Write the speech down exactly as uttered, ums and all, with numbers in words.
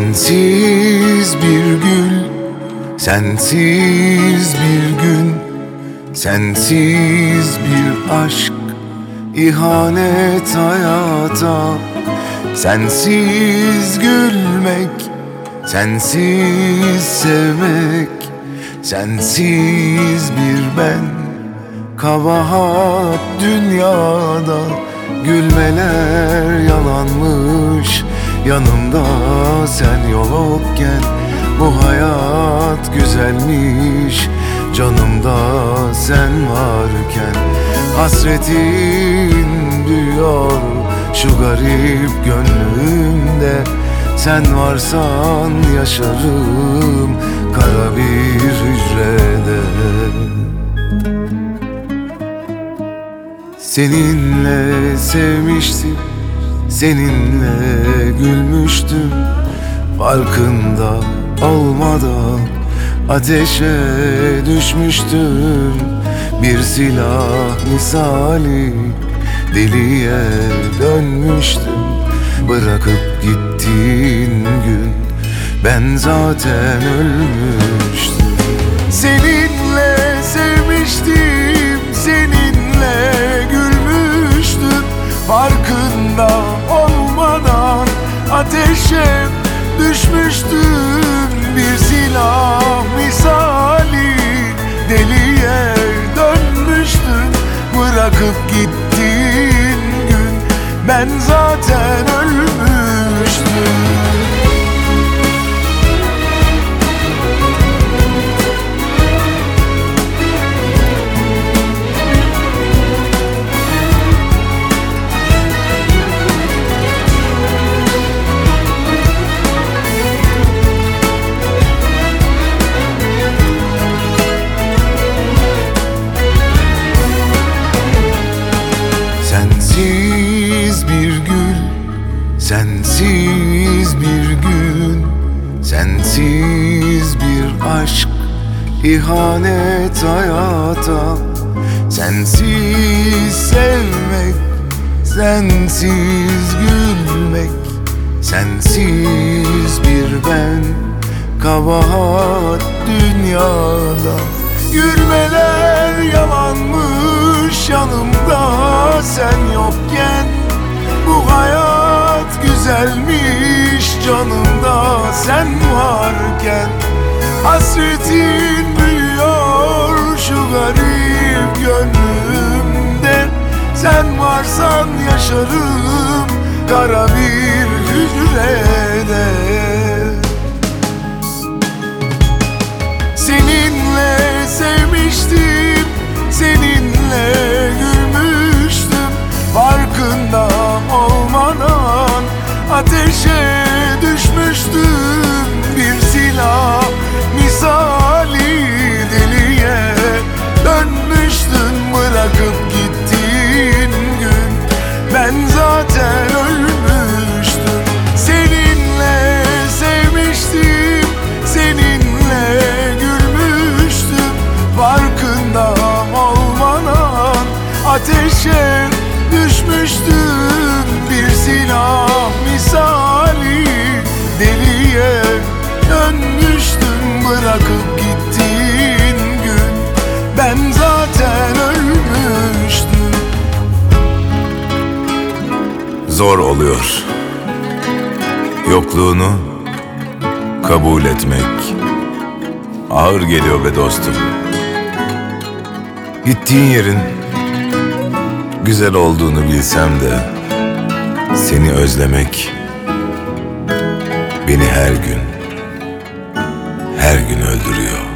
Sensiz bir gül, sensiz bir gün, sensiz bir aşk, ihanet hayata. Sensiz gülmek, sensiz sevmek, sensiz bir ben, kabahat dünyada. Gülmeler yalanmış, yanımda sen yokken. Bu hayat güzelmiş, canımda sen varken. Hasretin büyüyor şu garip gönlümde. Sen varsan yaşarım kara bir hücrede. Seninle sevmiştim, seninle gülmüştüm. Farkında olmadan ateşe düşmüştüm. Bir silah misali deliye dönmüştüm. Bırakıp gittiğin gün ben zaten ölmüştüm. Seninle sevmiştim, seninle gülmüştüm. Farkında olmadan ateşe düşmüştüm. Bir silah misali deliye dönmüştüm. Bırakıp gittiğin gün ben zaten ölmüştüm. Sensiz bir gül, sensiz bir gün, sensiz bir aşk, ihanet hayata. Sensiz sevmek, sensiz gülmek, sensiz bir ben, kabahat dünyada. Gülmeler yalanmış, yanımda sen yokken. Bu hayat güzelmiş, canımda sen varken. Hasretin büyüyor şu garip gönlümde. Sen varsan yaşarım kara bir hücrede. Seninle sevmiştim, seninle gülmüştüm. Farkında olmadan ateşe düşmüştüm. Bir silah misali deliye dönmüştüm. Bırakıp gittiğin gün ben zaten ölmüştüm. Seninle sevmiştim, seninle gülmüştüm. Farkında olmadan ateşe düşmüştüm. Bir silah misali deliye dönmüştüm. Bırakıp gittiğin gün ben zaten ölmüştüm. Zor oluyor yokluğunu kabul etmek. Ağır geliyor be dostum. Gittiğin yerin güzel olduğunu bilsem de seni özlemek beni her gün, her gün öldürüyor.